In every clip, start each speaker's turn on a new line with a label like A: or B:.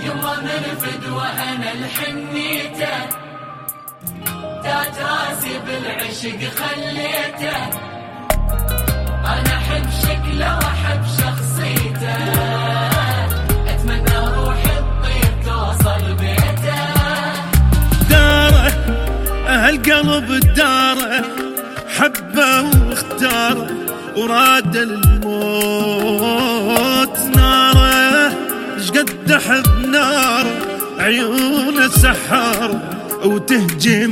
A: يما من فدوة أنا الحنيته، تاج راسي بالعشق خليته، أنا أحب شكله وأحب شخصيته، أتمنى روح الطير توصل بيته.
B: داره هالقلب داره، حبه واختاره وراد الموت. ناره شقد احب ناره، عيونه سحاره وتهجم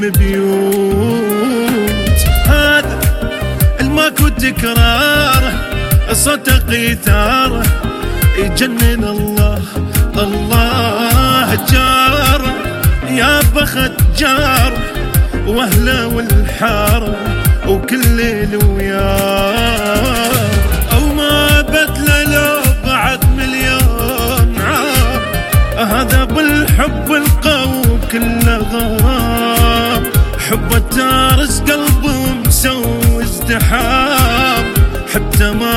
B: بيوت. هذا الماكو تكراره، صوته قيثاره يجنن. الله الله جاره، يا بخت جاره واهله والحاره وكل ليل وياه. او ما بدله لو بعد مليون عام، هذا بالحب القوي كله غرام. حبه تارس قلبه مسوي ازدحام، حتى ما